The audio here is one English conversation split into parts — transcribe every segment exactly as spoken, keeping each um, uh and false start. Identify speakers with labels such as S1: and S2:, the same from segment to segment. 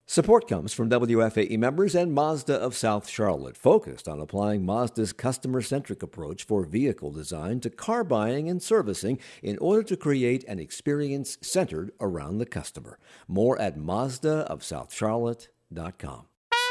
S1: Support comes from W F A E members and Mazda of South Charlotte, focused on applying Mazda's customer-centric approach for vehicle design to car buying and servicing in order to create an experience centered around the customer. More at Mazda of South Charlotte dot com.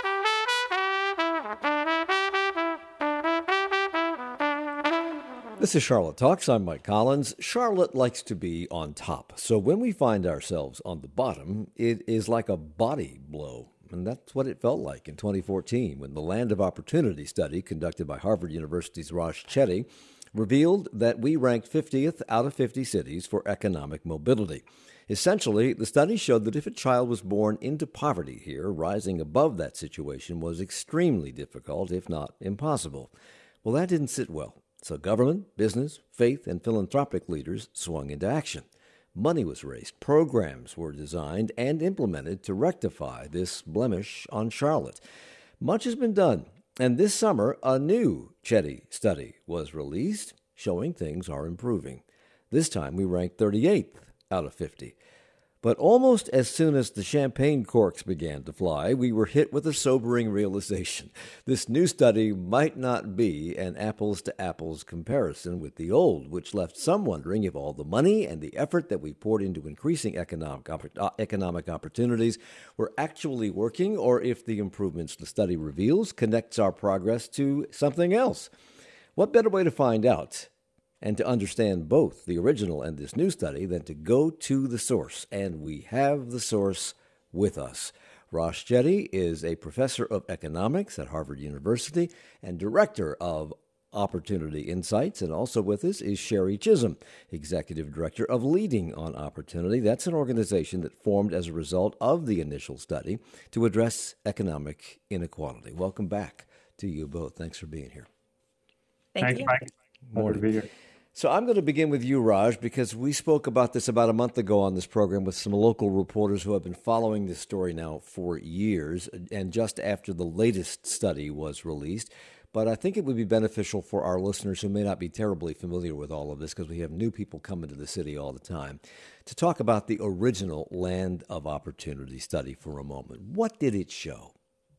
S1: This is Charlotte Talks. I'm Mike Collins. Charlotte likes to be on top. So when we find ourselves on the bottom, it is like a body blow. And that's what it felt like in twenty fourteen when the Land of Opportunity study conducted by Harvard University's Raj Chetty revealed that we ranked fiftieth out of fifty cities for economic mobility. Essentially, the study showed that if a child was born into poverty here, rising above that situation was extremely difficult, if not impossible. Well, that didn't sit well. So government, business, faith, and philanthropic leaders swung into action. Money was raised, programs were designed and implemented to rectify this blemish on Charlotte. Much has been done, and this summer a new Chetty study was released showing things are improving. This time we ranked thirty-eighth out of fifty. But almost as soon as the champagne corks began to fly, we were hit with a sobering realization. This new study might not be an apples-to-apples comparison with the old, which left some wondering if all the money and the effort that we poured into increasing economic, uh, economic opportunities were actually working, or if the improvements the study reveals connects our progress to something else. What better way to find out and to understand both the original and this new study than to go to the source? And we have the source with us. Raj Chetty is a professor of economics at Harvard University and director of Opportunity Insights. And also with us is Sherry Chisholm, executive director of Leading on Opportunity. That's an organization that formed as a result of the initial study to address economic inequality. Welcome back to you both. Thanks for being here.
S2: Thank
S3: Thanks,
S2: you.
S3: Mike.
S1: Morning.
S3: Pleasure to be here.
S1: So I'm going to begin with you, Raj, because we spoke about this about a month ago on this program with some local reporters who have been following this story now for years, and just after the latest study was released. But I think it would be beneficial for our listeners who may not be terribly familiar with all of this, because we have new people coming to the city all the time, to talk about the original Land of Opportunity study for a moment. What did it show?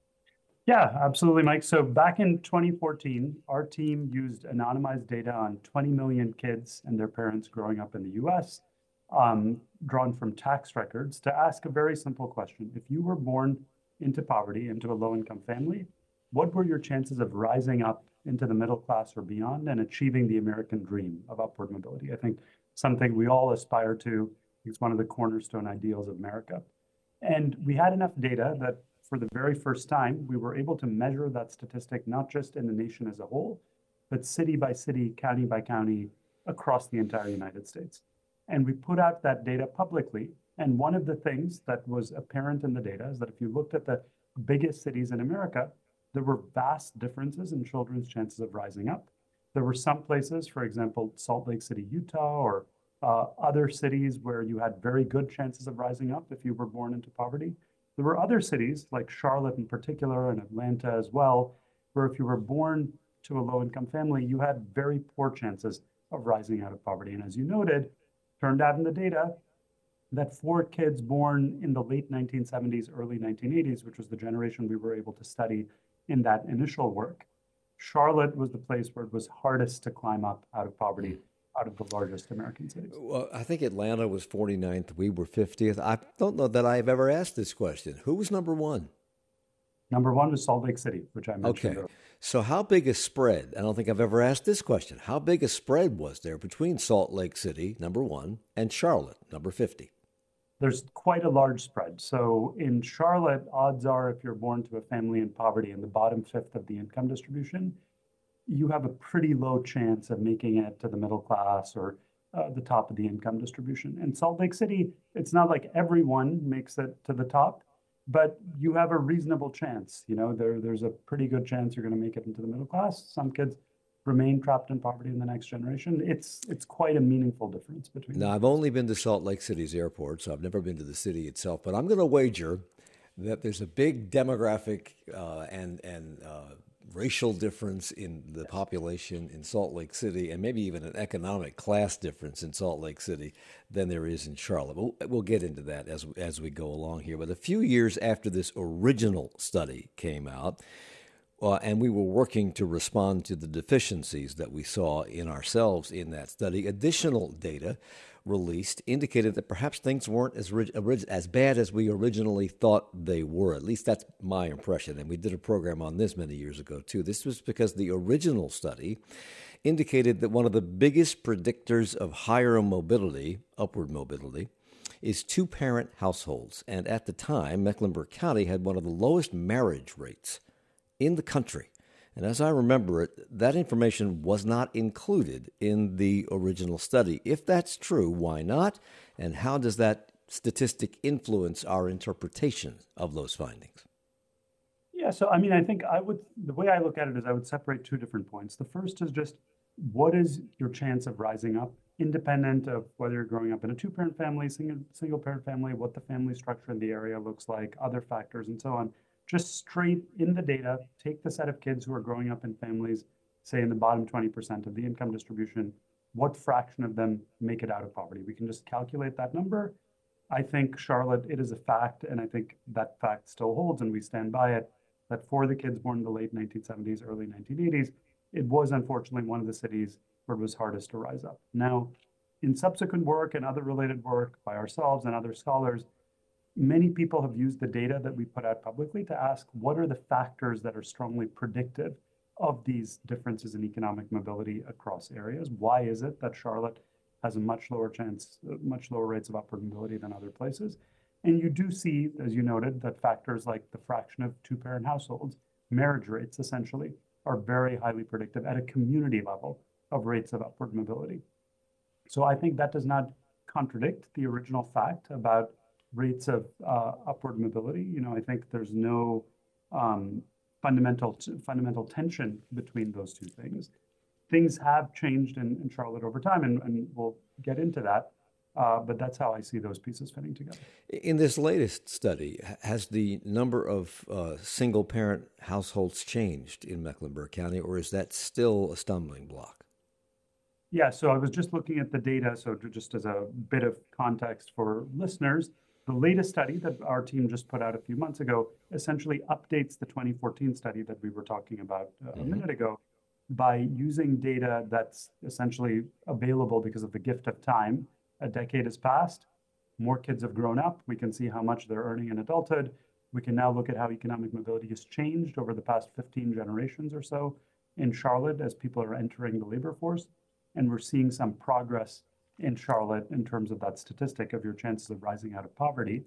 S3: Yeah, absolutely, Mike. So back in twenty fourteen, our team used anonymized data on twenty million kids and their parents growing up in the U S, um, drawn from tax records, to ask a very simple question. If you were born into poverty, into a low-income family, what were your chances of rising up into the middle class or beyond and achieving the American dream of upward mobility? I think something we all aspire to. It's one of the cornerstone ideals of America. And we had enough data that for the very first time, we were able to measure that statistic, not just in the nation as a whole, but city by city, county by county, across the entire United States. And we put out that data publicly. And one of the things that was apparent in the data is that if you looked at the biggest cities in America, there were vast differences in children's chances of rising up. There were some places, for example, Salt Lake City, Utah, or uh, other cities where you had very good chances of rising up if you were born into poverty. There were other cities, like Charlotte in particular, and Atlanta as well, where if you were born to a low-income family, you had very poor chances of rising out of poverty. And as you noted, turned out in the data that for kids born in the late nineteen seventies, early nineteen eighties, which was the generation we were able to study in that initial work, Charlotte was the place where it was hardest to climb up out of poverty, out of the largest American cities.
S1: Well, I think Atlanta was forty-ninth. We were fiftieth. I don't know that I've ever asked this question. Who was number one?
S3: Number one was Salt Lake City, which I mentioned
S1: Okay.
S3: earlier.
S1: So how big a spread? I don't think I've ever asked this question. How big a spread was there between Salt Lake City, number one, and Charlotte, number fifty?
S3: There's quite a large spread. So in Charlotte, odds are if you're born to a family in poverty in the bottom fifth of the income distribution, you have a pretty low chance of making it to the middle class or uh, the top of the income distribution. In Salt Lake City, it's not like everyone makes it to the top, but you have a reasonable chance. You know, there, there's a pretty good chance you're going to make it into the middle class. Some kids remain trapped in poverty in the next generation. It's it's quite a meaningful difference between
S1: Now,
S3: them.
S1: I've only been to Salt Lake City's airport, so I've never been to the city itself, but I'm going to wager that there's a big demographic uh, and, and uh, racial difference in the population in Salt Lake City, and maybe even an economic class difference in Salt Lake City than there is in Charlotte. We'll, we'll get into that as, as we go along here. But a few years after this original study came out, uh, and we were working to respond to the deficiencies that we saw in ourselves in that study, additional data released indicated that perhaps things weren't as rig- as bad as we originally thought they were. At least that's my impression. And we did a program on this many years ago, too. This was because the original study indicated that one of the biggest predictors of higher mobility, upward mobility, is two-parent households. And at the time, Mecklenburg County had one of the lowest marriage rates in the country. And as I remember it, that information was not included in the original study. If that's true, why not? And how does that statistic influence our interpretation of those findings?
S3: Yeah, so I mean, I think I would, the way I look at it is I would separate two different points. The first is just what is your chance of rising up, independent of whether you're growing up in a two-parent family, single, single-parent family, what the family structure in the area looks like, other factors, and so on. Just straight in the data, take the set of kids who are growing up in families, say in the bottom twenty percent of the income distribution, what fraction of them make it out of poverty? We can just calculate that number. I think, Charlotte, it is a fact, and I think that fact still holds, and we stand by it, that for the kids born in the late nineteen seventies, early nineteen eighties, it was unfortunately one of the cities where it was hardest to rise up. Now, in subsequent work and other related work by ourselves and other scholars, many people have used the data that we put out publicly to ask what are the factors that are strongly predictive of these differences in economic mobility across areas? Why is it that Charlotte has a much lower chance, much lower rates of upward mobility than other places? And you do see, as you noted, that factors like the fraction of two-parent households, marriage rates essentially, are very highly predictive at a community level of rates of upward mobility. So I think that does not contradict the original fact about rates of uh, upward mobility. You know, I think there's no um, fundamental fundamental tension between those two things. Things have changed in, in Charlotte over time, and, and we'll get into that. Uh, but that's how I see those pieces fitting together.
S1: In this latest study, has the number of uh, single-parent households changed in Mecklenburg County, or is that still a stumbling block?
S3: Yeah, so I was just looking at the data. So to, just as a bit of context for listeners, the latest study that our team just put out a few months ago essentially updates the twenty fourteen study that we were talking about uh, mm-hmm. a minute ago by using data that's essentially available because of the gift of time. A decade has passed, more kids have grown up, we can see how much they're earning in adulthood. We can now look at how economic mobility has changed over the past fifteen generations or so in Charlotte as people are entering the labor force. And we're seeing some progress in Charlotte in terms of that statistic of your chances of rising out of poverty.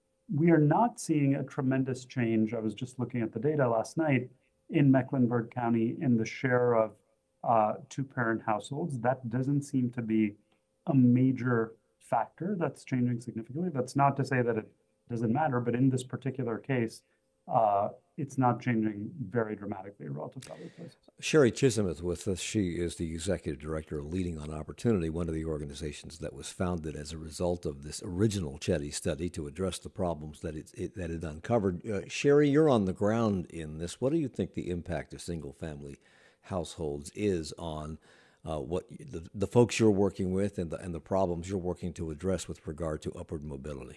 S3: We are not seeing a tremendous change. I was just looking at the data last night in Mecklenburg County in the share of uh, two-parent households. That doesn't seem to be a major factor that's changing significantly. That's not to say that it doesn't matter, but in this particular case, uh, it's not changing very dramatically relative to other places.
S1: Sherry Chisholm is with us. She is the executive director of Leading on Opportunity, one of the organizations that was founded as a result of this original Chetty study to address the problems that it, it that it uncovered. Uh, Sherry, you're on the ground in this. What do you think the impact of single-family households is on uh, what the, the folks you're working with and the, and the problems you're working to address with regard to upward mobility?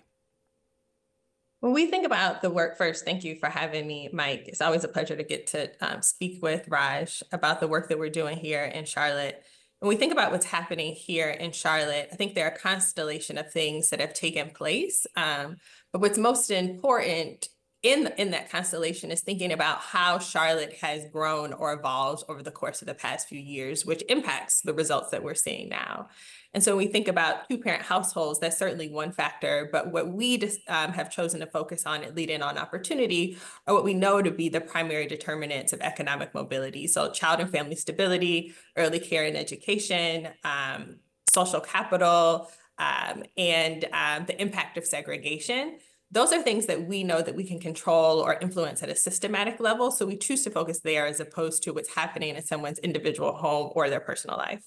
S2: When we think about the work, first, thank you for having me, Mike. It's always a pleasure to get to um, speak with Raj about the work that we're doing here in Charlotte. When we think about what's happening here in Charlotte, I think there are a constellation of things that have taken place. Um, but what's most important in, in that constellation is thinking about how Charlotte has grown or evolved over the course of the past few years, which impacts the results that we're seeing now. And so when we think about two-parent households, that's certainly one factor. But what we just, um, have chosen to focus on at Leading on Opportunity are what we know to be the primary determinants of economic mobility. So child and family stability, early care and education, um, social capital, um, and um, the impact of segregation. Those are things that we know that we can control or influence at a systematic level. So we choose to focus there as opposed to what's happening in someone's individual home or their personal life.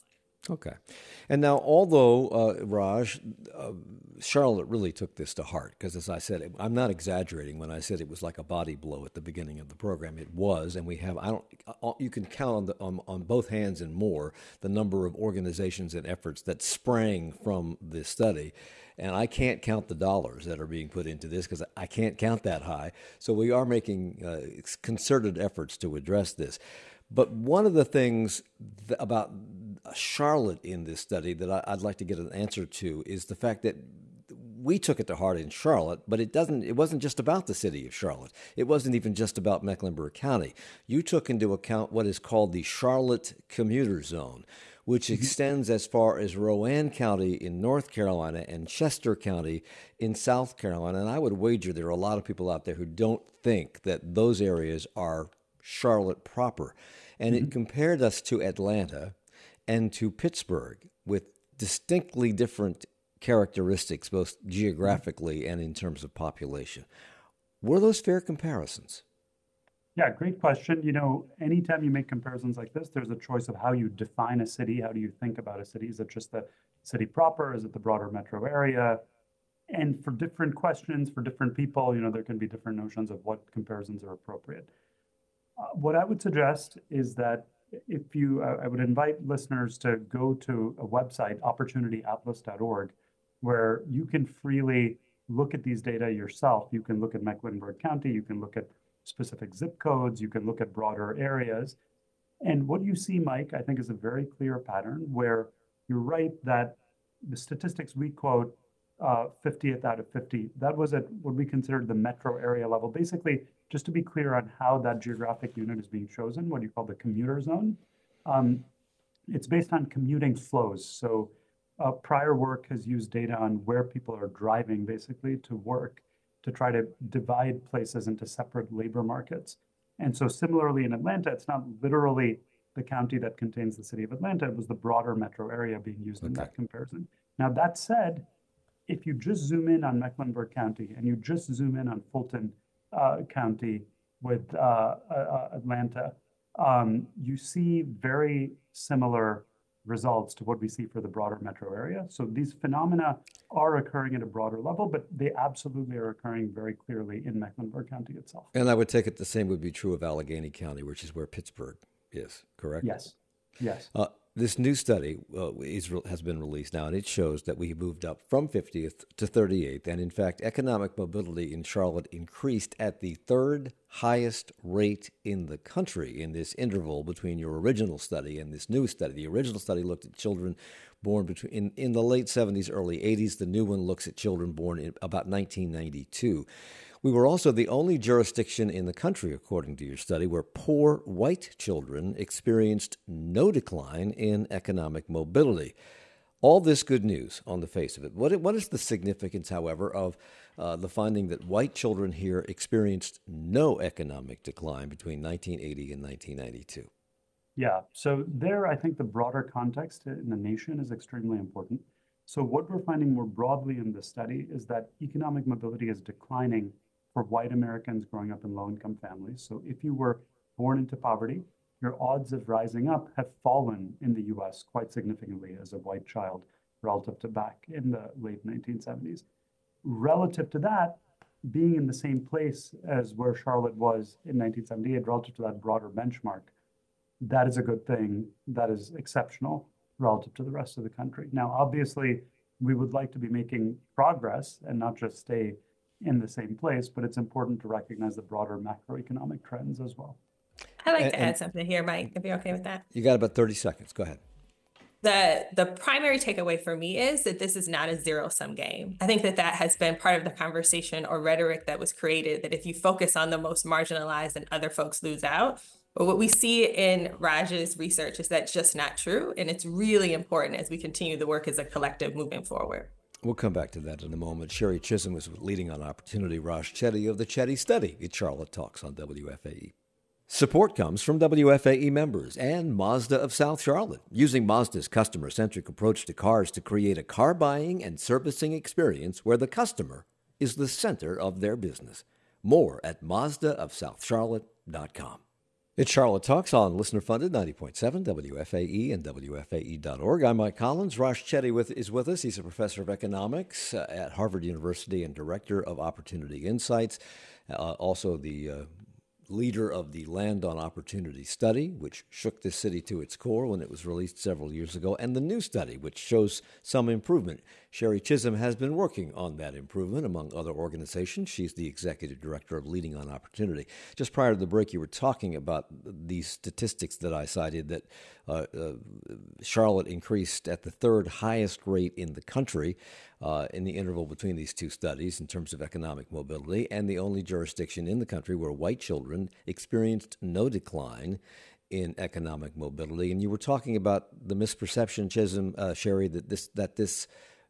S1: Okay. And now, although, uh, Raj, uh, Charlotte really took this to heart, because as I said, I'm not exaggerating when I said it was like a body blow at the beginning of the program. It was, and we have, I don't, you can count on, the, on, on both hands and more the number of organizations and efforts that sprang from this study. And I can't count the dollars that are being put into this because I can't count that high. So we are making uh, concerted efforts to address this. But one of the things th- about Charlotte in this study that I- I'd like to get an answer to is the fact that we took it to heart in Charlotte, but it doesn't. It wasn't just about the city of Charlotte. It wasn't even just about Mecklenburg County. You took into account what is called the Charlotte Commuter Zone, which extends as far as Rowan County in North Carolina and Chester County in South Carolina. And I would wager there are a lot of people out there who don't think that those areas are Charlotte proper. And mm-hmm. it compared us to Atlanta and to Pittsburgh with distinctly different characteristics, both geographically and in terms of population. Were those fair comparisons?
S3: Yeah, great question. You know, anytime you make comparisons like this, there's a choice of how you define a city. How do you think about a city? Is it just the city proper? Is it the broader metro area? And for different questions, for different people, you know, there can be different notions of what comparisons are appropriate. Uh, what I would suggest is that if you, uh, I would invite listeners to go to a website, opportunity atlas dot org, where you can freely look at these data yourself. You can look at Mecklenburg County, you can look at specific zip codes, you can look at broader areas. And what you see, Mike, I think is a very clear pattern where you're right that the statistics we quote, uh, fiftieth out of fifty, that was at what we considered the metro area level. Basically, just to be clear on how that geographic unit is being chosen, what you call the commuter zone, um, it's based on commuting flows. So uh, prior work has used data on where people are driving basically to work to try to divide places into separate labor markets. And so similarly in Atlanta, it's not literally the county that contains the city of Atlanta, it was the broader metro area being used okay. in that comparison. Now that said, if you just zoom in on Mecklenburg County and you just zoom in on Fulton uh, County with uh, uh, Atlanta, um, you see very similar results to what we see for the broader metro area. So these phenomena are occurring at a broader level, but they absolutely are occurring very clearly in Mecklenburg County itself.
S1: And I would take it the same would be true of Allegheny County, which is where Pittsburgh is, correct?
S3: Yes, yes.
S1: Uh, this new study uh, is, has been released now, and it shows that we moved up from fiftieth to thirty-eighth. And in fact, economic mobility in Charlotte increased at the third highest rate in the country in this interval between your original study and this new study. The original study looked at children born between in, in the late seventies, early eighties. The new one looks at children born in about nineteen ninety-two. We were also the only jurisdiction in the country, according to your study, where poor white children experienced no decline in economic mobility. All this good news on the face of it. What, what is the significance, however, of uh, the finding that white children here experienced no economic decline between nineteen eighty and nineteen ninety-two?
S3: Yeah, so there I think the broader context in the nation is extremely important. So what we're finding more broadly in this study is that economic mobility is declining for white Americans growing up in low-income families. So if you were born into poverty, your odds of rising up have fallen in the U S quite significantly as a white child relative to back in the late nineteen seventies. Relative to that, being in the same place as where Charlotte was in nineteen seventy-eight, relative to that broader benchmark, that is a good thing. That is exceptional relative to the rest of the country. Now, obviously, we would like to be making progress and not just stay in the same place, but it's important to recognize the broader macroeconomic trends as well.
S2: I'd like
S1: and,
S2: to add something here, Mike, if you're okay with that.
S1: You got about thirty seconds. Go ahead.
S2: The, the primary takeaway for me is that this is not a zero-sum game. I think that that has been part of the conversation or rhetoric that was created, that if you focus on the most marginalized and other folks lose out. But what we see in Raj's research is that's just not true. And it's really important as we continue the work as a collective moving forward.
S1: We'll come back to that in a moment. Sherry Chisholm was leading on Opportunity. Raj Chetty of the Chetty Study at Charlotte Talks on W F A E. Support comes from W F A E members and Mazda of South Charlotte, using Mazda's customer-centric approach to cars to create a car buying and servicing experience where the customer is the center of their business. More at Mazda of South Charlotte dot com. It's Charlotte Talks on listener funded ninety point seven W F A E and W F A E dot org. I'm Mike Collins. Raj Chetty with, is with us. He's a professor of economics uh, at Harvard University and director of Opportunity Insights. Uh, also, the uh, leader of the Land on Opportunity study, which shook this city to its core when it was released several years ago, and the new study, which shows some improvement. Sherry Chisholm has been working on that improvement, among other organizations. She's the executive director of Leading on Opportunity. Just prior to the break, you were talking about these statistics that I cited, that uh, uh, Charlotte increased at the third highest rate in the country uh, in the interval between these two studies in terms of economic mobility, and the only jurisdiction in the country where white children experienced no decline in economic mobility. And you were talking about the misperception, Chisholm, uh, Sherry, that this that this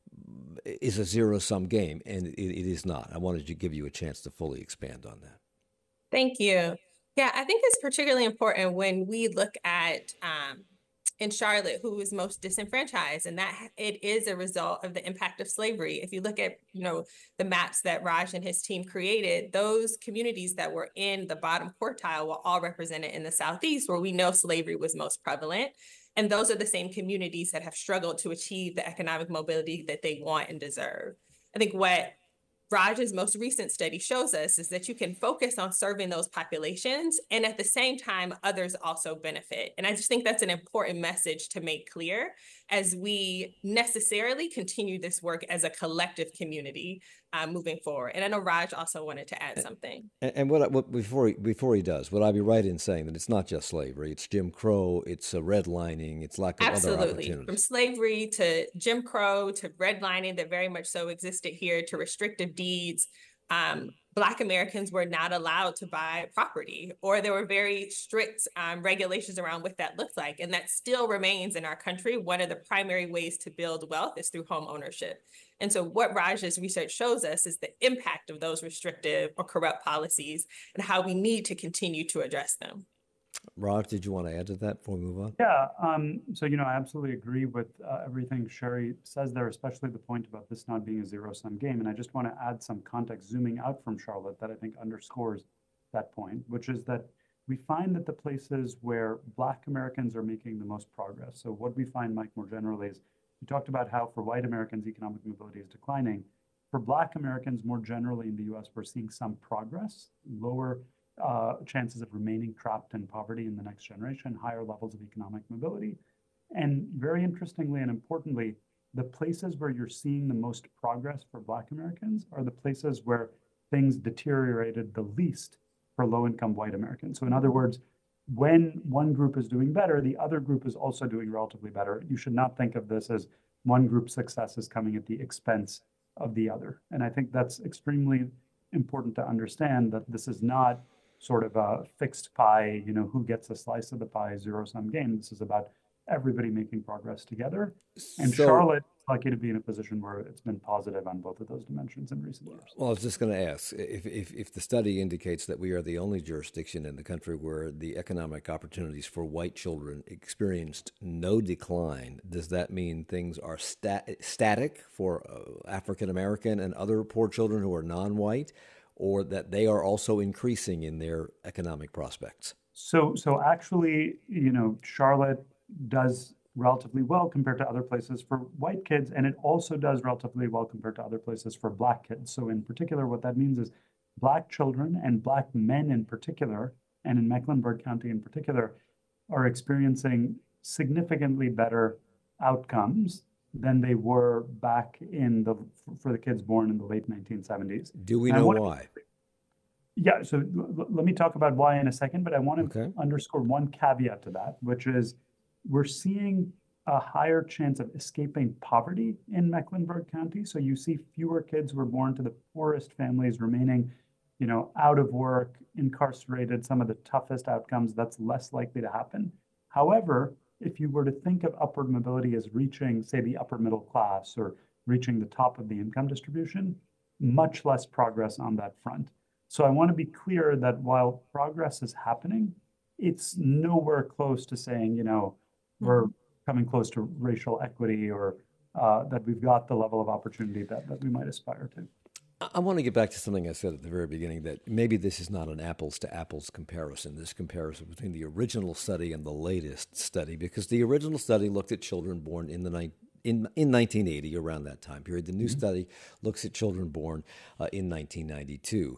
S1: is a zero-sum game, and it, it is not. I wanted to give you a chance to fully expand on that.
S2: Thank you. Yeah, I think it's particularly important when we look at um, in Charlotte, who is most disenfranchised, and that it is a result of the impact of slavery. If you look at, you know, the maps that Raj and his team created, those communities that were in the bottom quartile were all represented in the Southeast, where we know slavery was most prevalent. And those are the same communities that have struggled to achieve the economic mobility that they want and deserve. I think what Raj's most recent study shows us is that you can focus on serving those populations, and at the same time, others also benefit. And I just think that's an important message to make clear as we necessarily continue this work as a collective community uh, moving forward. And I know Raj also wanted to add something.
S1: And, and what, what before he, before he does, would I be right in saying that it's not just slavery? It's Jim Crow, it's uh, redlining, it's lack of
S2: Absolutely.
S1: other opportunities.
S2: From slavery to Jim Crow to redlining that very much so existed here, to restrictive deeds. Um, Black Americans were not allowed to buy property, or there were very strict um, regulations around what that looked like. And that still remains in our country. One of the primary ways to build wealth is through home ownership. And so what Raj's research shows us is the impact of those restrictive or corrupt policies and how we need to continue to address them.
S1: Raj, did you want to add to that before we move on?
S3: Yeah, um, so, you know, I absolutely agree with uh, everything Sherry says there, especially the point about this not being a zero-sum game. And I just want to add some context zooming out from Charlotte that I think underscores that point, which is that we find that the places where Black Americans are making the most progress. So what we find, Mike, more generally is, you talked about how for white Americans, economic mobility is declining. For Black Americans, more generally in the U S, we're seeing some progress, lower Uh, chances of remaining trapped in poverty in the next generation, higher levels of economic mobility. And very interestingly and importantly, the places where you're seeing the most progress for Black Americans are the places where things deteriorated the least for low-income white Americans. So in other words, when one group is doing better, the other group is also doing relatively better. You should not think of this as one group's success is coming at the expense of the other. And I think that's extremely important to understand, that this is not sort of a fixed pie, you know, who gets a slice of the pie, zero-sum game. This is about everybody making progress together. And
S1: So-
S3: Charlotte is lucky to be in a position where it's been positive on both of those dimensions in recent years.
S1: Well, I was just going to ask, if, if, if the study indicates that we are the only jurisdiction in the country where the economic opportunities for white children experienced no decline, does that mean things are stat- static for uh, African American and other poor children who are non-white, or that they are also increasing in their economic prospects?
S3: So, so actually, you know, Charlotte does relatively well compared to other places for white kids, and it also does relatively well compared to other places for Black kids. So in particular, what that means is Black children and Black men in particular, and in Mecklenburg County in particular, are experiencing significantly better outcomes than they were back in the, for the kids born in the late nineteen seventies.
S1: Do we
S3: And I
S1: know
S3: wanna-
S1: why?
S3: Yeah, so l- l- let me talk about why in a second, but I want to
S1: Okay.
S3: underscore one caveat to that, which is we're seeing a higher chance of escaping poverty in Mecklenburg County. So you see fewer kids who are born to the poorest families remaining, you know, out of work, incarcerated, some of the toughest outcomes. That's less likely to happen. However, if you were to think of upward mobility as reaching, say, the upper middle class or reaching the top of the income distribution, much less progress on that front. So I want to be clear that while progress is happening, it's nowhere close to saying, you know, we're coming close to racial equity, or uh, that we've got the level of opportunity that, that we might aspire to.
S1: I I want to get back to something I said at the very beginning, that maybe this is not an apples to apples comparison, this comparison between the original study and the latest study, because the original study looked at children born in the ni- in, in nineteen eighty, around that time period. The new
S3: Mm-hmm.
S1: study looks at children born uh, in nineteen ninety-two.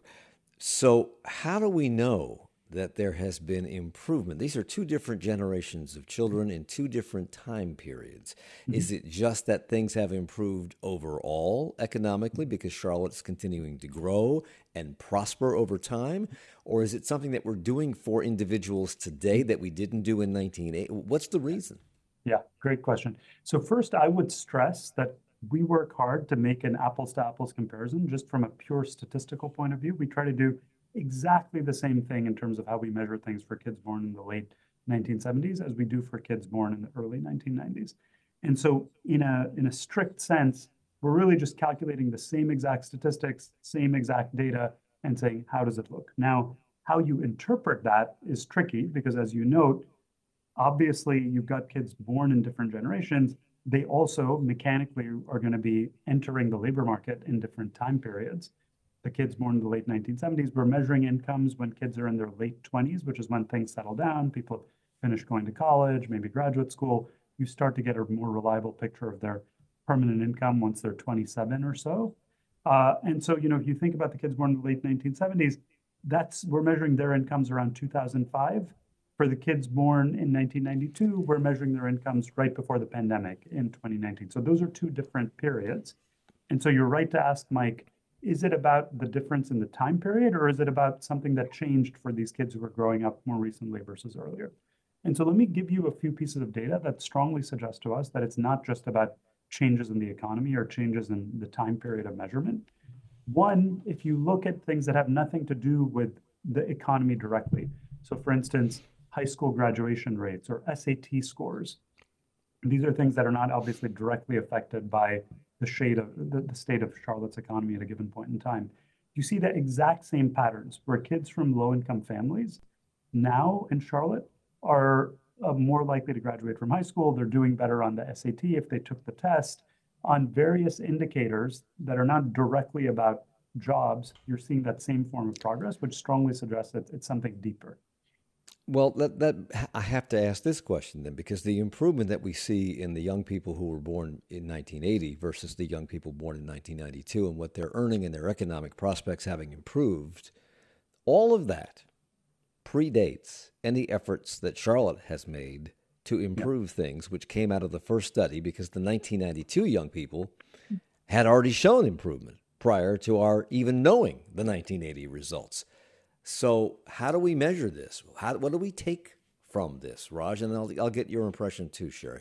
S1: So, how do we know that there has been improvement? These are two different generations of children in two different time periods.
S3: Mm-hmm.
S1: Is it just that things have improved overall economically because Charlotte's continuing to grow and prosper over time? Or is it something that we're doing for individuals today that we didn't do in nineteen eighty? What's the reason?
S3: Yeah, great question. So first, I would stress that we work hard to make an apples to apples comparison just from a pure statistical point of view. We try to do exactly the same thing in terms of how we measure things for kids born in the late nineteen seventies as we do for kids born in the early nineteen nineties. And so in a in a strict sense, we're really just calculating the same exact statistics, same exact data, and saying, how does it look? Now, how you interpret that is tricky because, as you note, obviously you've got kids born in different generations. They also mechanically are going to be entering the labor market in different time periods. The kids born in the late nineteen seventies, we're measuring incomes when kids are in their late twenties, which is when things settle down. People finish going to college, maybe graduate school. You start to get a more reliable picture of their permanent income once they're twenty-seven or so. Uh, and so, you know, if you think about the kids born in the late nineteen seventies, that's we're measuring their incomes around two thousand five. For the kids born in nineteen ninety-two, we're measuring their incomes right before the pandemic in twenty nineteen. So those are two different periods. And so you're right to ask, Mike, is it about the difference in the time period, or is it about something that changed for these kids who were growing up more recently versus earlier? And so let me give you a few pieces of data that strongly suggest to us that it's not just about changes in the economy or changes in the time period of measurement. One, if you look at things that have nothing to do with the economy directly, so for instance, high school graduation rates or S A T scores, these are things that are not obviously directly affected by the shade of the, the state of Charlotte's economy at a given point in time. You see the exact same patterns where kids from low-income families now in Charlotte are uh, more likely to graduate from high school. They're doing better on the S A T if they took the test. On various indicators that are not directly about jobs, you're seeing that same form of progress, which strongly suggests that it's something deeper.
S1: Well, that, that I have to ask this question then, because the improvement that we see in the young people who were born in nineteen eighty versus the young people born in nineteen ninety-two and what they're earning and their economic prospects having improved, all of that predates any efforts that Charlotte has made to improve yep. things, which came out of the first study, because the nineteen ninety-two young people had already shown improvement prior to our even knowing the nineteen eighty results. So how do we measure this? How, what do we take from this, Raj? And I'll, I'll get your impression too, Sherry.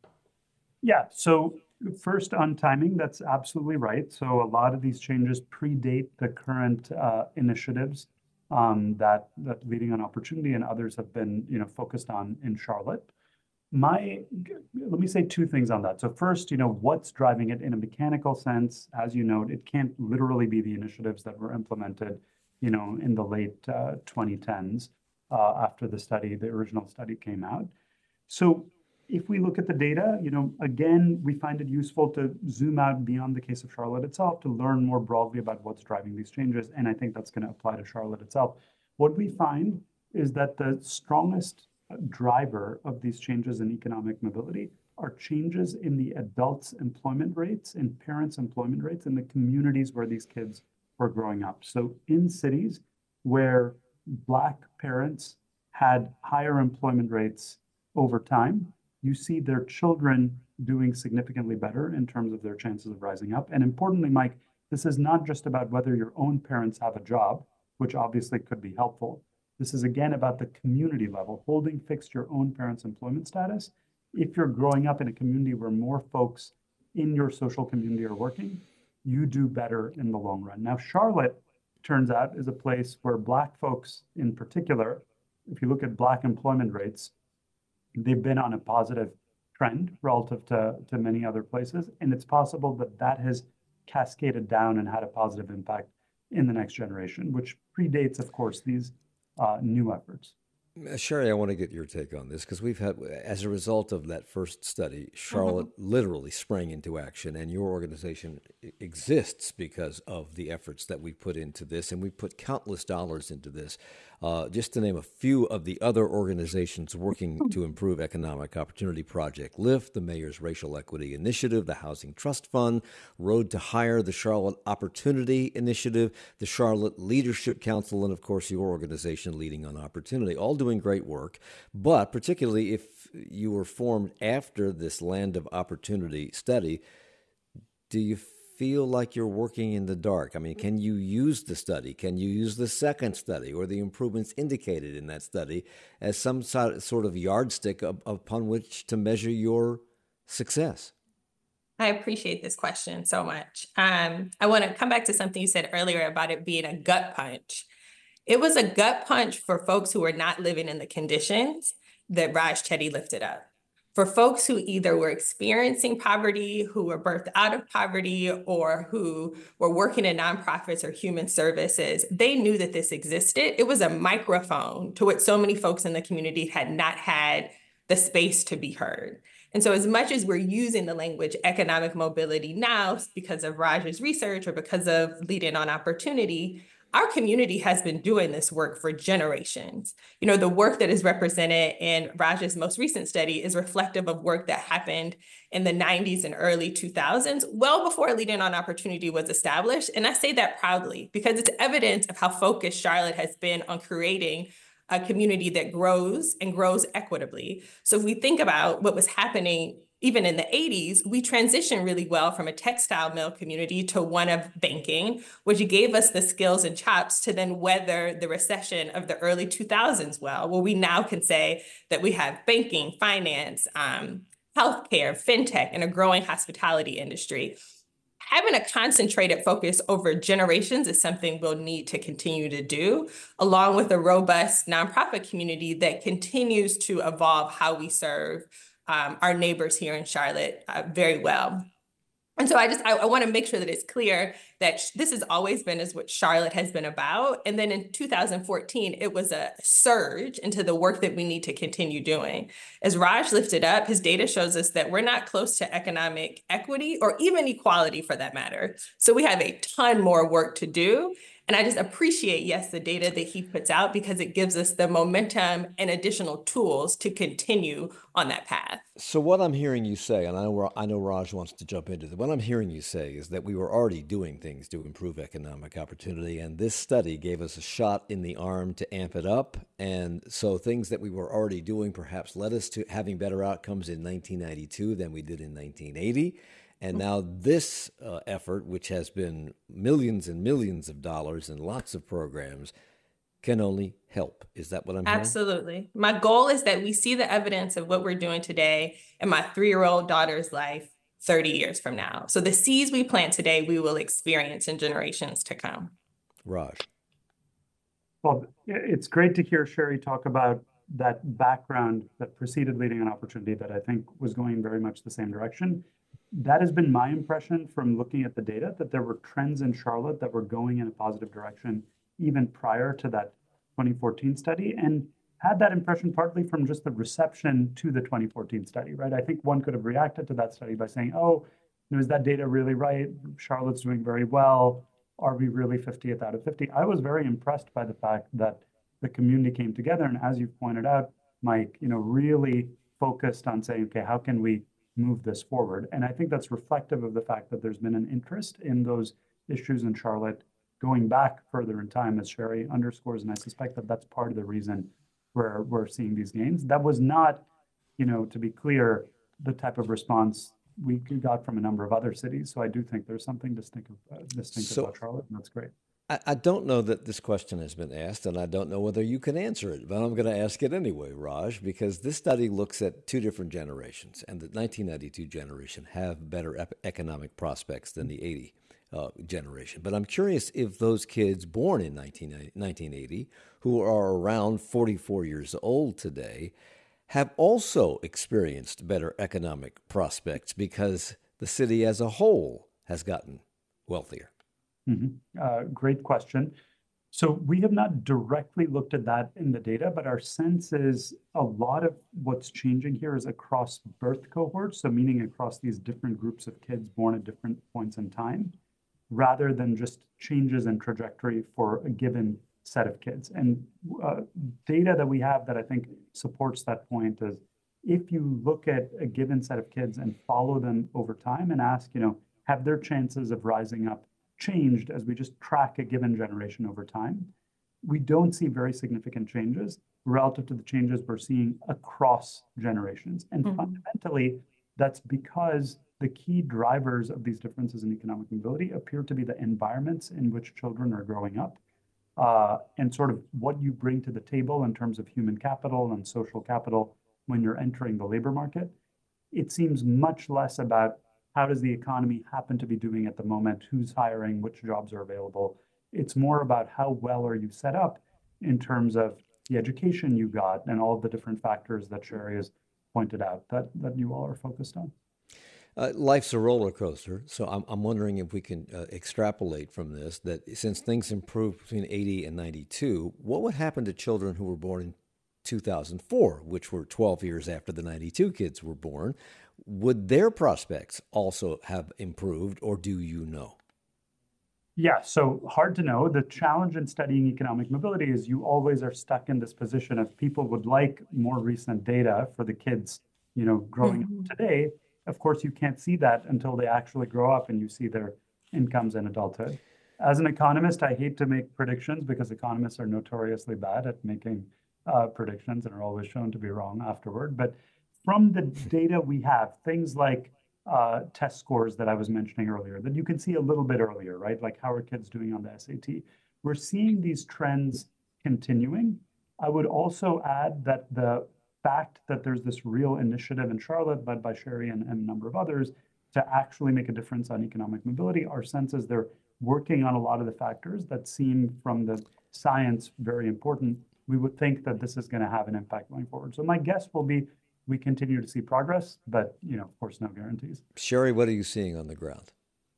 S3: Yeah, so first on timing, that's absolutely right. So a lot of these changes predate the current uh, initiatives um, that, that Leading on Opportunity and others have been, you know, focused on in Charlotte. My, let me say two things on that. So first, you know, what's driving it in a mechanical sense? As you note, it can't literally be the initiatives that were implemented, you know, in the late uh, twenty tens uh, after the study, the original study came out. So if we look at the data, you know, again, we find it useful to zoom out beyond the case of Charlotte itself to learn more broadly about what's driving these changes. And I think that's going to apply to Charlotte itself. What we find is that the strongest driver of these changes in economic mobility are changes in the adults' employment rates and parents' employment rates in the communities where these kids were growing up. So in cities where Black parents had higher employment rates over time, you see their children doing significantly better in terms of their chances of rising up. And importantly, Mike, this is not just about whether your own parents have a job, which obviously could be helpful. This is again about the community level, holding fixed your own parents' employment status. If you're growing up in a community where more folks in your social community are working, you do better in the long run. Now, Charlotte, turns out, is a place where Black folks in particular, if you look at Black employment rates, they've been on a positive trend relative to, to many other places. And it's possible that that has cascaded down and had a positive impact in the next generation, which predates, of course, these uh, new efforts.
S1: Uh, Sherry, I want to get your take on this because we've had, as a result of that first study, Charlotte
S2: Mm-hmm.
S1: literally sprang into action, and your organization e- exists because of the efforts that we put into this, and we put countless dollars into this. Uh, just to name a few of the other organizations working to improve economic opportunity: Project Lift, the Mayor's Racial Equity Initiative, the Housing Trust Fund, Road to Hire, the Charlotte Opportunity Initiative, the Charlotte Leadership Council, and of course your organization, Leading on Opportunity, all doing great work. But particularly if you were formed after this Land of Opportunity study, do you feel like you're working in the dark? I mean, can you use the study? Can you use the second study or the improvements indicated in that study as some so- sort of yardstick up- upon which to measure your success?
S2: I appreciate this question so much. Um, I want to come back to something you said earlier about it being a gut punch. It was a gut punch for folks who were not living in the conditions that Raj Chetty lifted up. For folks who either were experiencing poverty, who were birthed out of poverty, or who were working in nonprofits or human services, they knew that this existed. It was a microphone to what so many folks in the community had not had the space to be heard. And so as much as we're using the language economic mobility now because of Raj's research or because of Leading on Opportunity, our community has been doing this work for generations. You know, the work that is represented in Raj's most recent study is reflective of work that happened in the nineties and early two thousands, well before Leading on Opportunity was established. And I say that proudly because it's evidence of how focused Charlotte has been on creating a community that grows and grows equitably. So if we think about what was happening even in the eighties, we transitioned really well from a textile mill community to one of banking, which gave us the skills and chops to then weather the recession of the early two thousands well, where we now can say that we have banking, finance, um, healthcare, fintech, and a growing hospitality industry. Having a concentrated focus over generations is something we'll need to continue to do, along with a robust nonprofit community that continues to evolve how we serve um, our neighbors here in Charlotte uh, very well. And so I just, I, I want to make sure that it's clear that sh- this has always been is what Charlotte has been about. And then in two thousand fourteen, it was a surge into the work that we need to continue doing. As Raj lifted up, his data shows us that we're not close to economic equity or even equality for that matter. So we have a ton more work to do. And I just appreciate, yes, the data that he puts out because it gives us the momentum and additional tools to continue on that path.
S1: So what I'm hearing you say, and I know, I know Raj wants to jump into this, what I'm hearing you say is that we were already doing things to improve economic opportunity, and this study gave us a shot in the arm to amp it up. And so things that we were already doing perhaps led us to having better outcomes in nineteen ninety-two than we did in nineteen eighty. And now this uh, effort, which has been millions and millions of dollars and lots of programs, can only help. Is that what I'm hearing?
S2: Absolutely. My goal is that we see the evidence of what we're doing today in my three-year-old daughter's life thirty years from now. So the seeds we plant today, we will experience in generations to come.
S1: Raj.
S3: Well, it's great to hear Sherry talk about that background that preceded Leading on Opportunity that I think was going very much the same direction. That has been my impression from looking at the data, that there were trends in Charlotte that were going in a positive direction even prior to that twenty fourteen study, and had that impression partly from just the reception to the twenty fourteen study, right? I think one could have reacted to that study by saying, oh, you know, is that data really right? Charlotte's doing very well. Are we really fiftieth out of fifty? I was very impressed by the fact that the community came together, and as you've pointed out, Mike, you know, really focused on saying, okay, how can we move this forward? And I think that's reflective of the fact that there's been an interest in those issues in Charlotte going back further in time, as Sherry underscores, and I suspect that that's part of the reason we're, we're seeing these gains. That was not, you know, to be clear, the type of response we got from a number of other cities. So I do think there's something distinctive, uh, distinctive
S1: So-
S3: about Charlotte, and that's great.
S1: I, I don't know that this question has been asked, and I don't know whether you can answer it, but I'm going to ask it anyway, Raj, because this study looks at two different generations, and the nineteen ninety-two generation have better ep- economic prospects than the eighty uh, generation. But I'm curious if those kids born in nineteen eighty, who are around forty-four years old today, have also experienced better economic prospects because the city as a whole has gotten wealthier.
S3: Mm-hmm. Uh, great question. So we have not directly looked at that in the data, but our sense is a lot of what's changing here is across birth cohorts, so meaning across these different groups of kids born at different points in time, rather than just changes in trajectory for a given set of kids. And uh, data that we have that I think supports that point is if you look at a given set of kids and follow them over time and ask, you know, have their chances of rising up changed as we just track a given generation over time, we don't see very significant changes relative to the changes we're seeing across generations. And mm-hmm. fundamentally, that's because the key drivers of these differences in economic mobility appear to be the environments in which children are growing up, uh, and sort of what you bring to the table in terms of human capital and social capital when you're entering the labor market. It seems much less about how does the economy happen to be doing at the moment, who's hiring, which jobs are available. It's more about how well are you set up in terms of the education you got and all of the different factors that Sherry has pointed out that, that you all are focused on.
S1: Uh, life's a roller coaster, so I'm, I'm wondering if we can uh, extrapolate from this that since things improved between eighty and ninety-two, what would happen to children who were born in two thousand four, which were twelve years after the ninety-two kids were born? Would their prospects also have improved, or do you know?
S3: Yeah, so hard to know. The challenge in studying economic mobility is you always are stuck in this position of people would like more recent data for the kids, you know, growing mm-hmm. up today. Of course, you can't see that until they actually grow up and you see their incomes in adulthood. As an economist, I hate to make predictions because economists are notoriously bad at making uh, predictions and are always shown to be wrong afterward. But from the data we have, things like uh, test scores that I was mentioning earlier, that you can see a little bit earlier, right? Like how are kids doing on the S A T? We're seeing these trends continuing. I would also add that the fact that there's this real initiative in Charlotte led by Sherry and, and a number of others to actually make a difference on economic mobility, our sense is they're working on a lot of the factors that seem from the science very important. We would think that this is going to have an impact going forward. So my guess will be we continue to see progress, but, you know, of course, no guarantees.
S1: Sherry, what are you seeing on the ground?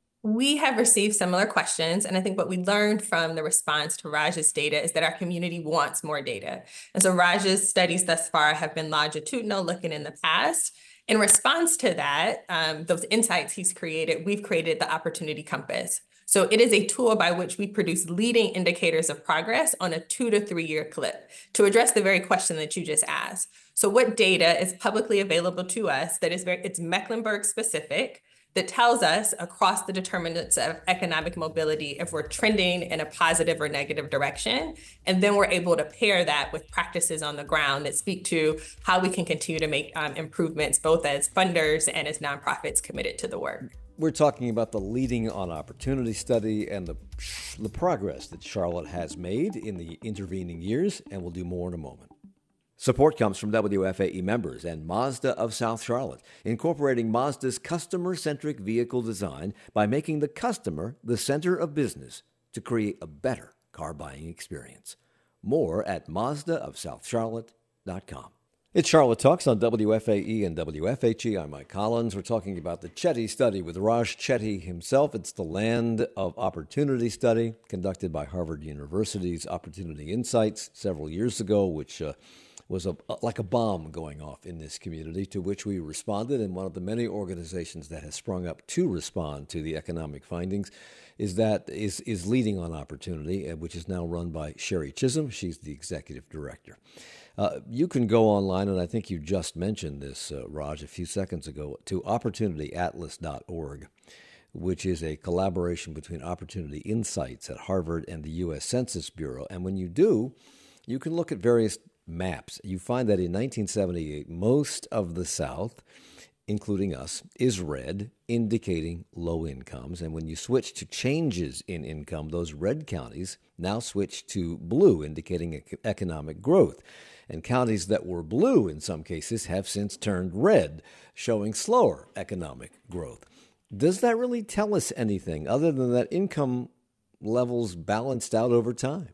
S2: We have received similar questions, and I think what we learned from the response to Raj's data is that our community wants more data. And so Raj's studies thus far have been longitudinal, looking in the past. In response to that, um, those insights he's created, we've created the Opportunity Compass. So it is a tool by which we produce leading indicators of progress on a two to three year clip to address the very question that you just asked. So what data is publicly available to us that is very, it's Mecklenburg specific, that tells us across the determinants of economic mobility if we're trending in a positive or negative direction. And then we're able to pair that with practices on the ground that speak to how we can continue to make um, improvements, both as funders and as nonprofits committed to the work.
S1: We're talking about the Leading on Opportunity study and the, the progress that Charlotte has made in the intervening years, and we'll do more in a moment. Support comes from W F A E members and Mazda of South Charlotte, incorporating Mazda's customer-centric vehicle design by making the customer the center of business to create a better car buying experience. More at Mazda of South Charlotte dot com. It's Charlotte Talks on W F A E and W F H E. I'm Mike Collins. We're talking about the Chetty study with Raj Chetty himself. It's the Land of Opportunity study conducted by Harvard University's Opportunity Insights several years ago, which uh, was a, like a bomb going off in this community, to which we responded. And one of the many organizations that has sprung up to respond to the economic findings is that is, is Leading on Opportunity, which is now run by Sherry Chisholm. She's the executive director. Uh, you can go online, and I think you just mentioned this, uh, Raj, a few seconds ago, to opportunity atlas dot org, which is a collaboration between Opportunity Insights at Harvard and the U S Census Bureau. And when you do, you can look at various maps. You find that in nineteen seventy-eight, most of the South, including us, is red, indicating low incomes. And when you switch to changes in income, those red counties now switch to blue, indicating economic growth. And counties that were blue in some cases have since turned red, showing slower economic growth. Does that really tell us anything other than that income levels balanced out over time?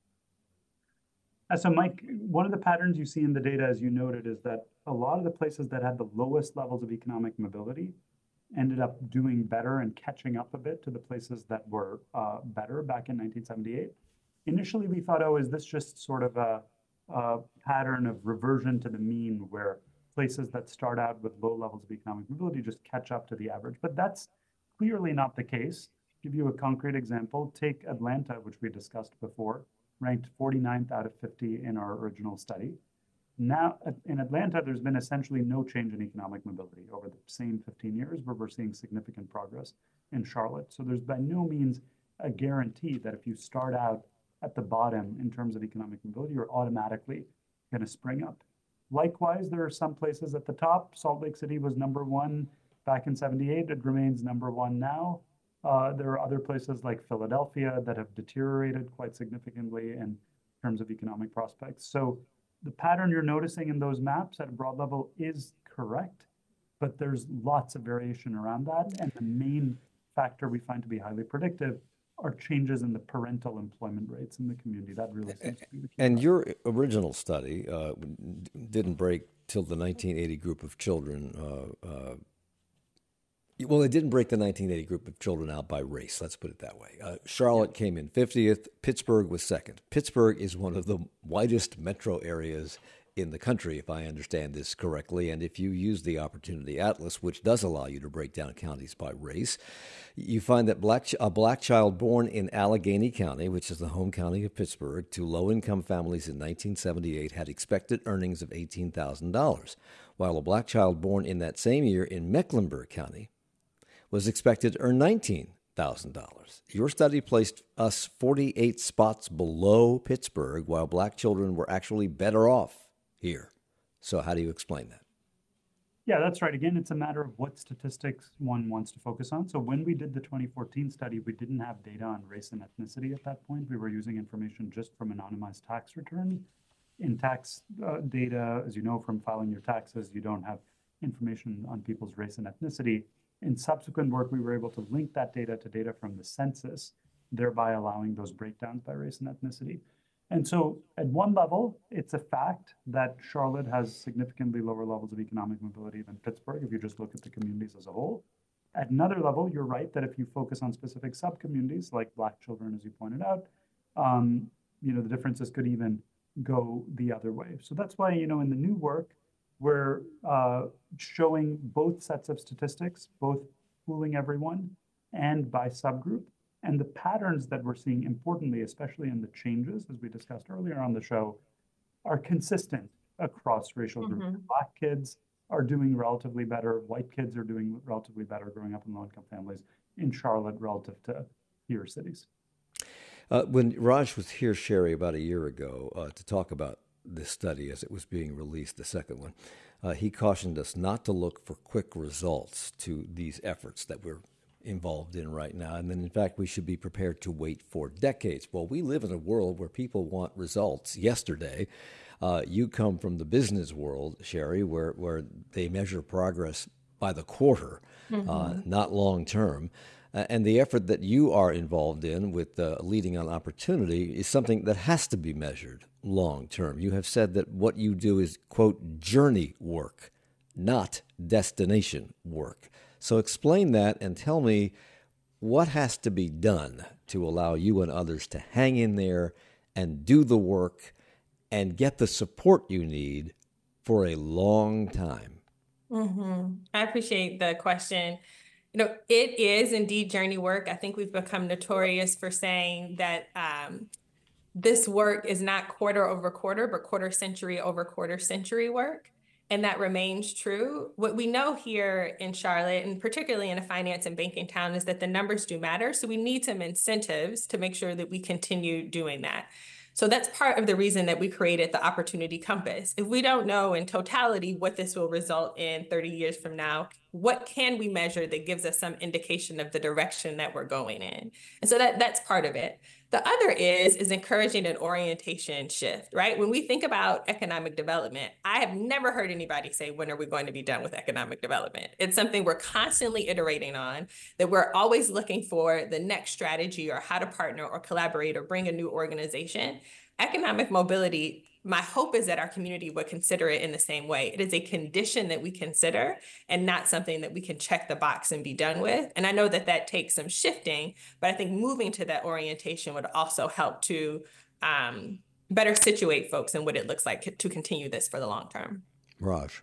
S3: So, Mike, one of the patterns you see in the data, as you noted, is that a lot of the places that had the lowest levels of economic mobility ended up doing better and catching up a bit to the places that were uh, better back in nineteen seventy-eight. initially we thought, oh, is this just sort of a, a pattern of reversion to the mean where places that start out with low levels of economic mobility just catch up to the average? But that's clearly not the case. Give you a concrete example. Take Atlanta, which we discussed before, ranked forty-ninth out of fifty in our original study. Now, in Atlanta, there's been essentially no change in economic mobility over the same fifteen years, where we're seeing significant progress in Charlotte. So there's by no means a guarantee that if you start out at the bottom in terms of economic mobility, you're automatically going to spring up. Likewise, there are some places at the top. Salt Lake City was number one back in seventy-eight. It remains number one now. Uh, there are other places like Philadelphia that have deteriorated quite significantly in terms of economic prospects. So the pattern you're noticing in those maps at a broad level is correct, but there's lots of variation around that. And the main factor we find to be highly predictive are changes in the parental employment rates in the community. That really seems to be the key.
S1: And your original study uh, didn't break till the nineteen eighty group of children. Uh, uh, well, it didn't break the nineteen eighty group of children out by race. Let's put it that way. Uh, Charlotte yeah. came in fiftieth. Pittsburgh was second. Pittsburgh is one of the widest metro areas in the country, if I understand this correctly. And if you use the Opportunity Atlas, which does allow you to break down counties by race, you find that black, a black child born in Allegheny County, which is the home county of Pittsburgh, to low-income families in nineteen seventy-eight had expected earnings of eighteen thousand dollars, while a black child born in that same year in Mecklenburg County was expected to earn nineteen thousand dollars. Your study placed us forty-eight spots below Pittsburgh, while black children were actually better off here. So how do you explain that?
S3: Yeah, that's right. Again, it's a matter of what statistics one wants to focus on. So when we did the twenty fourteen study, we didn't have data on race and ethnicity at that point. We were using information just from anonymized tax returns. In tax uh, data, as you know from filing your taxes, you don't have information on people's race and ethnicity. In subsequent work, we were able to link that data to data from the census, thereby allowing those breakdowns by race and ethnicity. And so at one level, it's a fact that Charlotte has significantly lower levels of economic mobility than Pittsburgh, if you just look at the communities as a whole. At another level, you're right that if you focus on specific sub-communities, like black children, as you pointed out, um, you know, the differences could even go the other way. So that's why, you know, in the new work, we're uh, showing both sets of statistics, both pooling everyone and by subgroup. And the patterns that we're seeing, importantly, especially in the changes, as we discussed earlier on the show, are consistent across racial groups. Mm-hmm. Black kids are doing relatively better. White kids are doing relatively better growing up in low-income families in Charlotte relative to peer cities.
S1: Uh, when Raj was here, Sherry, about a year ago uh, to talk about this study as it was being released, the second one, uh, he cautioned us not to look for quick results to these efforts that we're involved in right now. And then, in fact, we should be prepared to wait for decades. Well, we live in a world where people want results yesterday. Uh, you come from the business world, Sherry, where, where they measure progress by the quarter, mm-hmm. uh, not long term. Uh, and the effort that you are involved in with uh, Leading on Opportunity is something that has to be measured long term. You have said that what you do is, quote, journey work, not destination work. So explain that and tell me what has to be done to allow you and others to hang in there and do the work and get the support you need for a long time.
S2: Mm-hmm. I appreciate the question. You know, it is indeed journey work. I think we've become notorious for saying that um, this work is not quarter over quarter, but quarter century over quarter century work. And that remains true. What we know here in Charlotte, and particularly in a finance and banking town, is that the numbers do matter. So we need some incentives to make sure that we continue doing that. So that's part of the reason that we created the Opportunity Compass. If we don't know in totality what this will result in thirty years from now, what can we measure that gives us some indication of the direction that we're going in? And so that, that's part of it. The other is, is encouraging an orientation shift, right? When we think about economic development, I have never heard anybody say, when are we going to be done with economic development? It's something we're constantly iterating on, that we're always looking for the next strategy or how to partner or collaborate or bring a new organization. economic mobility, my hope is that our community would consider it in the same way. It is a condition that we consider and not something that we can check the box and be done with. And I know that that takes some shifting, but I think moving to that orientation would also help to um, better situate folks in what it looks like to continue this for the long term.
S1: Raj.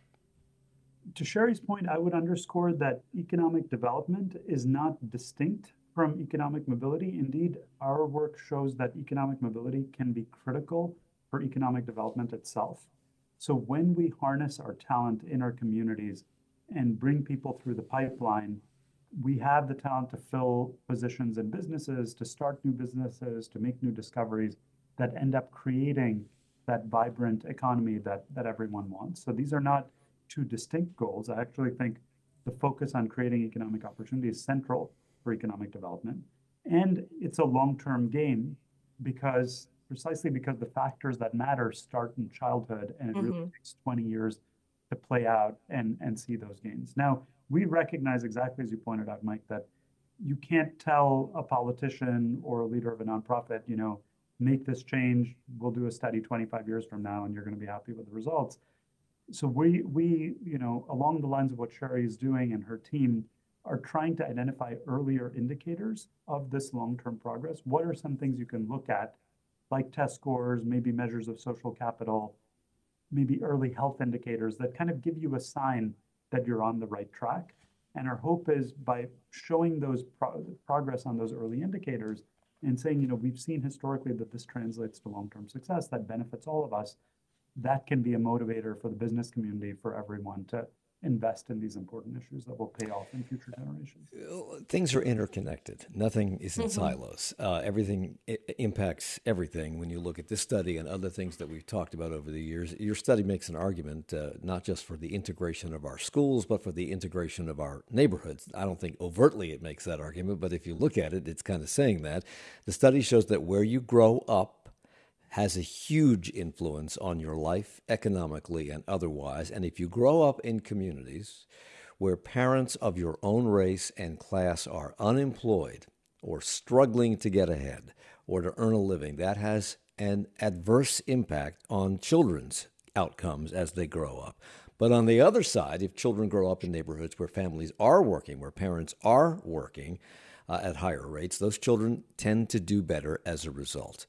S3: To Sherry's point, I would underscore that economic development is not distinct from economic mobility. Indeed, our work shows that economic mobility can be critical for economic development itself. So when we harness our talent in our communities and bring people through the pipeline, we have the talent to fill positions in businesses, to start new businesses, to make new discoveries that end up creating that vibrant economy that, that everyone wants. So these are not two distinct goals. I actually think the focus on creating economic opportunity is central for economic development. And it's a long-term game because precisely because the factors that matter start in childhood, and it mm-hmm. really takes twenty years to play out and, and see those gains. Now, we recognize exactly as you pointed out, Mike, that you can't tell a politician or a leader of a nonprofit, you know, make this change, we'll do a study twenty-five years from now and you're going to be happy with the results. So we, we, you know, along the lines of what Sherry is doing and her team are trying to identify earlier indicators of this long-term progress. What are some things you can look at, like test scores, maybe measures of social capital, maybe early health indicators that kind of give you a sign that you're on the right track? And our hope is by showing those pro- progress on those early indicators and saying, you know, we've seen historically that this translates to long-term success that benefits all of us, that can be a motivator for the business community, for everyone to invest in these important issues that will pay off in future generations.
S1: Things are interconnected. Nothing is in
S2: Mm-hmm.
S1: silos. Uh, everything I- impacts everything. When you look at this study and other things that we've talked about over the years, your study makes an argument uh, not just for the integration of our schools, but for the integration of our neighborhoods. I don't think overtly it makes that argument, but if you look at it, it's kind of saying that. The study shows that where you grow up has a huge influence on your life, economically and otherwise. And if you grow up in communities where parents of your own race and class are unemployed or struggling to get ahead or to earn a living, that has an adverse impact on children's outcomes as they grow up. But on the other side, if children grow up in neighborhoods where families are working, where parents are working uh, at higher rates, those children tend to do better as a result.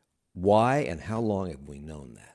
S1: Why and how long have we known that?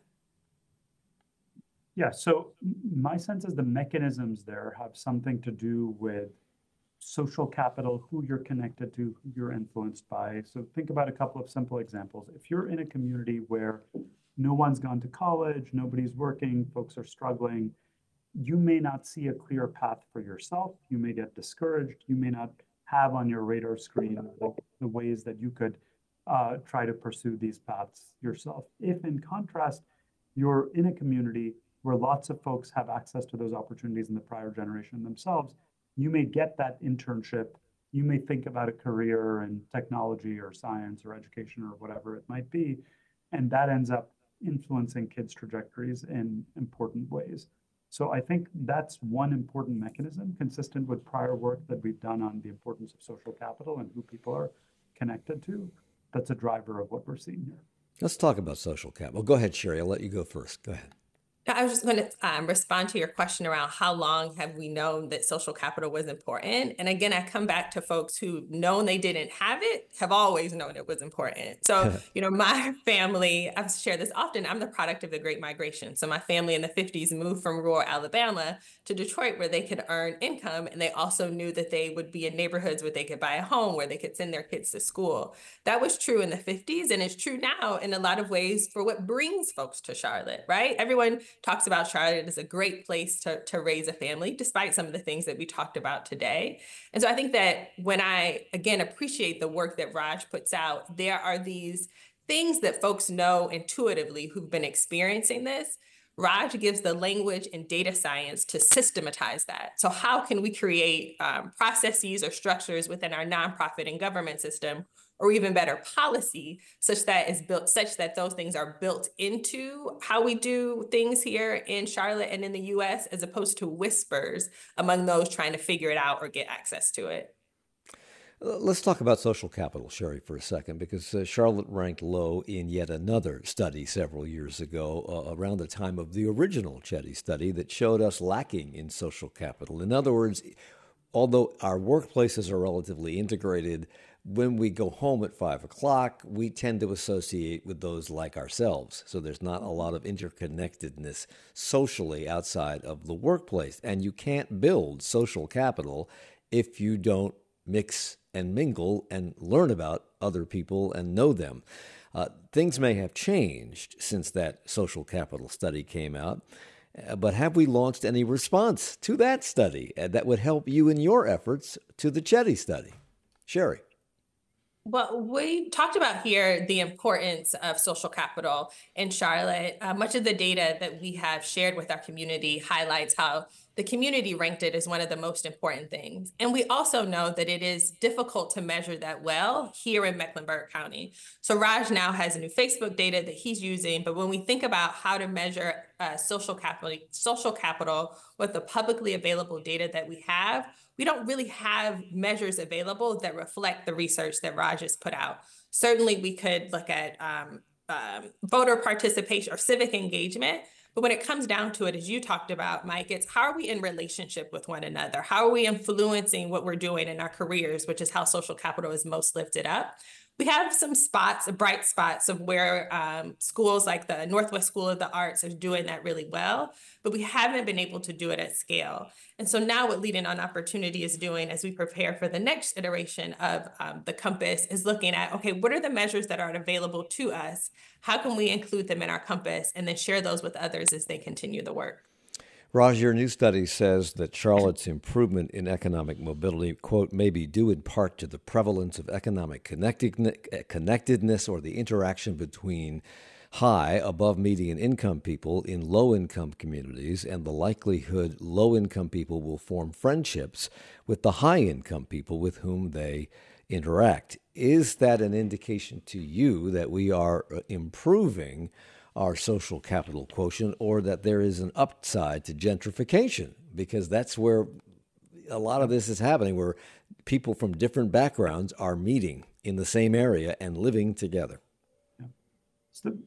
S3: Yeah, so my sense is the mechanisms there have something to do with social capital, who you're connected to, who you're influenced by. So think about a couple of simple examples. If you're in a community where no one's gone to college, nobody's working, folks are struggling, you may not see a clear path for yourself. You may get discouraged. You may not have on your radar screen the, the ways that you could Uh, try to pursue these paths yourself. If, in contrast, you're in a community where lots of folks have access to those opportunities in the prior generation themselves, you may get that internship. You may think about a career in technology or science or education or whatever it might be, and that ends up influencing kids' trajectories in important ways. So I think that's one important mechanism consistent with prior work that we've done on the importance of social capital and who people are connected to. That's a driver of what we're seeing here.
S1: Let's talk about social capital. Go ahead, Sherry. I'll let you go first. Go ahead.
S2: I was just going to um, respond to your question around how long have we known that social capital was important? And again, I come back to folks who've known they didn't have it, have always known it was important. So, you know, my family, I've shared this often, I'm the product of the Great Migration. So my family in the fifties moved from rural Alabama to Detroit where they could earn income. And they also knew that they would be in neighborhoods where they could buy a home, where they could send their kids to school. That was true in the fifties. And it's true now in a lot of ways for what brings folks to Charlotte, right? Everyone talks about Charlotte as a great place to, to raise a family, despite some of the things that we talked about today. And so I think that when I, again, appreciate the work that Raj puts out, there are these things that folks know intuitively who've been experiencing this. Raj gives the language and data science to systematize that. So how can we create um, processes or structures within our nonprofit and government system, or even better, policy, such that is built, such that those things are built into how we do things here in Charlotte and in the U S, as opposed to whispers among those trying to figure it out or get access to it.
S1: Uh, Let's talk about social capital, Sherry, for a second, because uh, Charlotte ranked low in yet another study several years ago, uh, around the time of the original Chetty study, that showed us lacking in social capital. In other words, although our workplaces are relatively integrated, when we go home at five o'clock, we tend to associate with those like ourselves. So there's not a lot of interconnectedness socially outside of the workplace. And you can't build social capital if you don't mix and mingle and learn about other people and know them. Uh, things may have changed since that social capital study came out, uh, but have we launched any response to that study uh, that would help you in your efforts to the Chetty study? Sherry.
S2: Well, we talked about here the importance of social capital in Charlotte. Uh, much of the data that we have shared with our community highlights how the community ranked it as one of the most important things. And we also know that it is difficult to measure that well here in Mecklenburg County. So Raj now has new Facebook data that he's using, but when we think about how to measure uh, social capital, social capital with the publicly available data that we have, we don't really have measures available that reflect the research that Raj has put out. Certainly, we could look at um, um, voter participation or civic engagement, but when it comes down to it, as you talked about, Mike, it's how are we in relationship with one another? How are we influencing what we're doing in our careers, which is how social capital is most lifted up. We have some spots, bright spots of where um, schools like the Northwest School of the Arts are doing that really well, but we haven't been able to do it at scale. And so now what Leading on Opportunity is doing as we prepare for the next iteration of um, the Compass is looking at, okay, what are the measures that are available to us? How can we include them in our Compass and then share those with others as they continue the work?
S1: Raj, your new study says that Charlotte's improvement in economic mobility, quote, may be due in part to the prevalence of economic connectedness or the interaction between high, above median income people in low-income communities and the likelihood low-income people will form friendships with the high-income people with whom they interact. Is that an indication to you that we are improving our social capital quotient, or that there is an upside to gentrification? Because that's where a lot of this is happening, where people from different backgrounds are meeting in the same area and living together.
S3: Yeah. So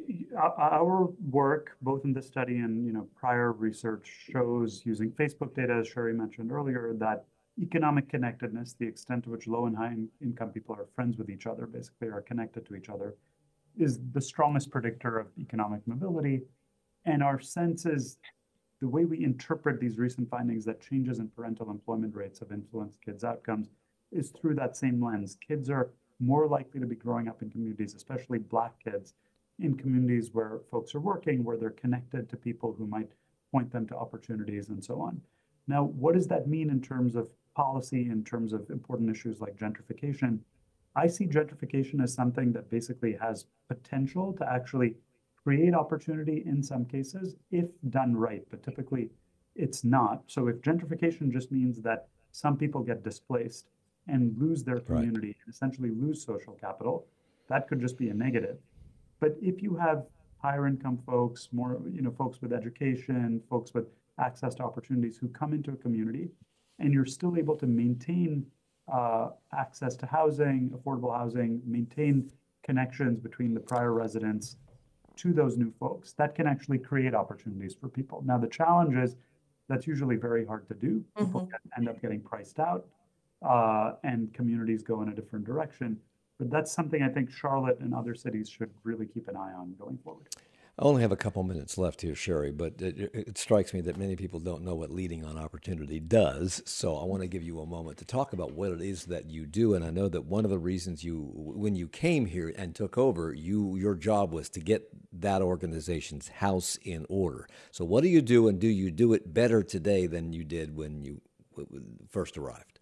S3: our work, both in this study and you know prior research, shows using Facebook data, as Sherry mentioned earlier, that economic connectedness, the extent to which low and high income people are friends with each other, basically are connected to each other, is the strongest predictor of economic mobility. And our sense is the way we interpret these recent findings that changes in parental employment rates have influenced kids' outcomes is through that same lens. Kids are more likely to be growing up in communities, especially Black kids, in communities where folks are working, where they're connected to people who might point them to opportunities and so on. Now, what does that mean in terms of policy, in terms of important issues like gentrification? I see gentrification as something that basically has potential to actually create opportunity in some cases if done right, but typically it's not. So if gentrification just means that some people get displaced and lose their community, right, and essentially lose social capital, that could just be a negative. But if you have higher income folks, more, you know, folks with education, folks with access to opportunities who come into a community, and you're still able to maintain Uh, access to housing, affordable housing, maintain connections between the prior residents to those new folks, that can actually create opportunities for people. Now, the challenge is that's usually very hard to do. People
S2: Mm-hmm.
S3: get, end up getting priced out uh, and communities go in a different direction. But that's something I think Charlotte and other cities should really keep an eye on going forward.
S1: I only have a couple minutes left here, Sherry, but it, it strikes me that many people don't know what Leading on Opportunity does. So I want to give you a moment to talk about what it is that you do. And I know that one of the reasons you, when you came here and took over, you your job was to get that organization's house in order. So what do you do, and do you do it better today than you did when you first arrived?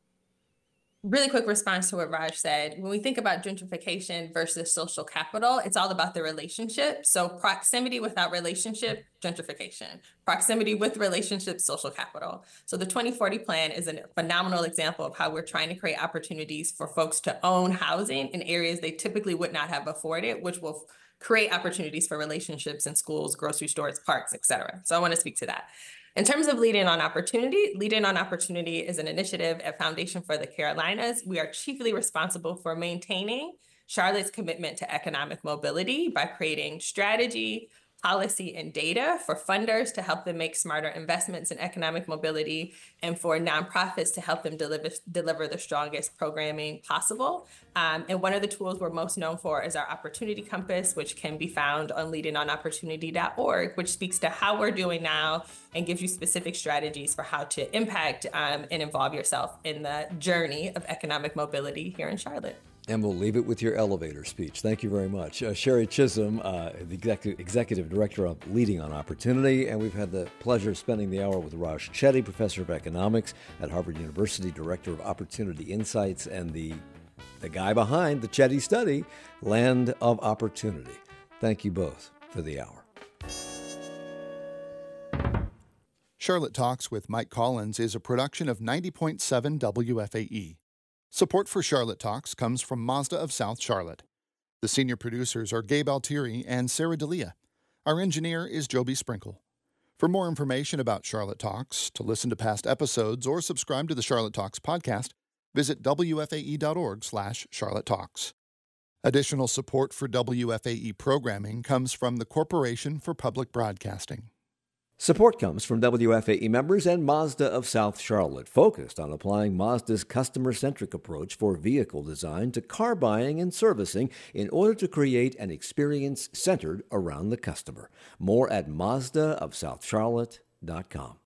S2: Really quick response to what Raj said. When we think about gentrification versus social capital, it's all about the relationship. So proximity without relationship, gentrification. Proximity with relationship, social capital. So the twenty forty plan is a phenomenal example of how we're trying to create opportunities for folks to own housing in areas they typically would not have afforded, which will create opportunities for relationships in schools, grocery stores, parks, et cetera. So I want to speak to that. In terms of Leading on Opportunity, Leading on Opportunity is an initiative at Foundation for the Carolinas. We are chiefly responsible for maintaining Charlotte's commitment to economic mobility by creating strategy, policy, and data for funders to help them make smarter investments in economic mobility, and for nonprofits to help them deliver, deliver the strongest programming possible. Um, and one of the tools we're most known for is our Opportunity Compass, which can be found on leading on opportunity dot org, which speaks to how we're doing now and gives you specific strategies for how to impact um, and involve yourself in the journey of economic mobility here in Charlotte.
S1: And we'll leave it with your elevator speech. Thank you very much. Uh, Sherry Chisholm, uh, the executive, executive Director of Leading on Opportunity, and we've had the pleasure of spending the hour with Raj Chetty, Professor of Economics at Harvard University, Director of Opportunity Insights, and the, the guy behind the Chetty study, Land of Opportunity. Thank you both for the hour.
S4: Charlotte Talks with Mike Collins is a production of ninety point seven W F A E. Support for Charlotte Talks comes from Mazda of South Charlotte. The senior producers are Gabe Altieri and Sarah D'Elia. Our engineer is Joby Sprinkle. For more information about Charlotte Talks, to listen to past episodes, or subscribe to the Charlotte Talks podcast, visit W F A E dot org slash Charlotte Talks. Additional support for W F A E programming comes from the Corporation for Public Broadcasting.
S1: Support comes from W F A E members and Mazda of South Charlotte, focused on applying Mazda's customer-centric approach for vehicle design to car buying and servicing in order to create an experience centered around the customer. More at Mazda of South Charlotte dot com.